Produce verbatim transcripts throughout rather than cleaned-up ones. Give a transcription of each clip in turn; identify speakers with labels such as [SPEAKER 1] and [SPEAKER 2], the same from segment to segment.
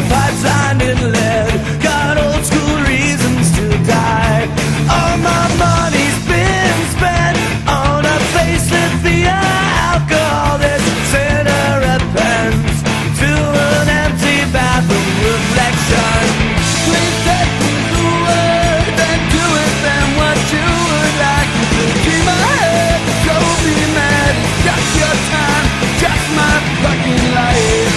[SPEAKER 1] pipes lined in lead. Got old school reasons to die. All my money's been spent on a facelift via alcohol. This cigarette pens to an empty bathroom reflection. Please take me the word and do with them what you would like. You could keep my head, drove me mad. It's just your time, just my fucking life.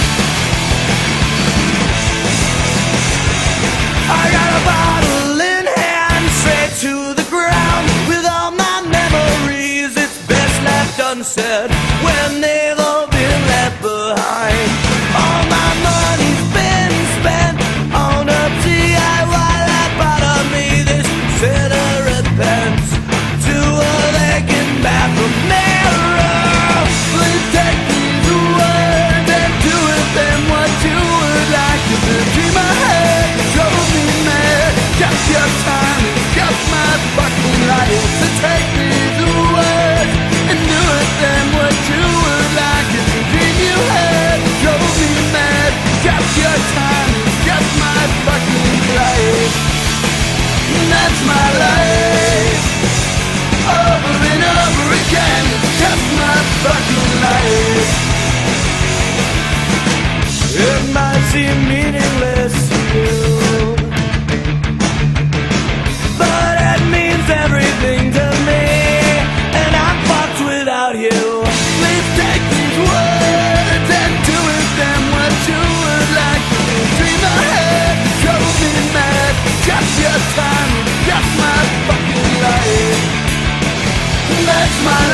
[SPEAKER 1] I got a bottle in hand, straight to the ground. With all my memories, it's best left unsaid when they've all been left behind. All my money's been spent on a D I Y that bought me this cigarette pens to a vacant bathroom mirror. Please take me the word and do with them what you would like. You could keep my head, drove me mad. Just your time, it's just my fucking life. So take me the word and do with them what you would like. If you dream you had, drove me mad. Just your time, it's just my fucking life. And that's my life. Over and over again, it's just my fucking life. It might seem meaningless to you, but it means everything to me, and I'm fucked without you. Please take these words and do with them what you would like. Dream ahead, drove me mad. Just your time, just my fucking life. That's my